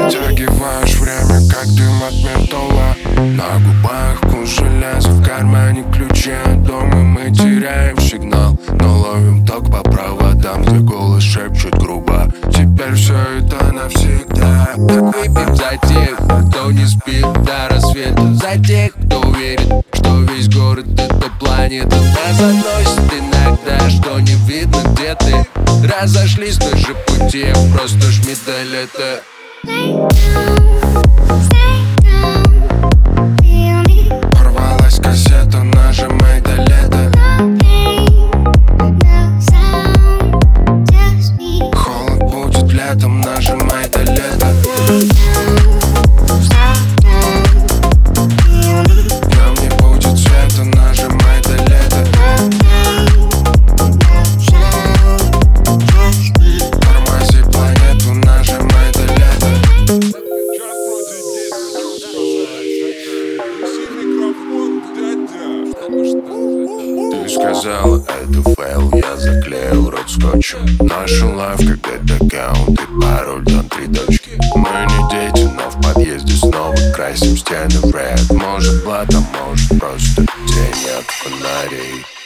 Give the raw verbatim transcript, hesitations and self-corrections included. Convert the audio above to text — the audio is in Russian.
Затягиваешь время, как дым от ментола. На губах вкус железа, в кармане ключи от дома. Мы теряем сигнал, но ловим ток по проводам, где голос шепчет грубо: теперь все это навсегда. Выпьем за тех, кто не спит до рассвета, за тех, кто верит, что весь город это планета. Нас относит иногда, что не видно, где ты. Разошлись наши пути, просто жми до лета. Порвалась кассета, нажимай до лета. Холод будет летом, нажимай до лета. Днем не будет света, нажимай до лета. Тормози планету, нажимай до лета. Ты сказала, это фейл, я заклеил рот скотчем. Наша лайф как бэт-аккаунт и пароль, там три точки. Мы не дети, но в подъезде снова красим стены в ред. Может блатом, может просто тени от фонарей.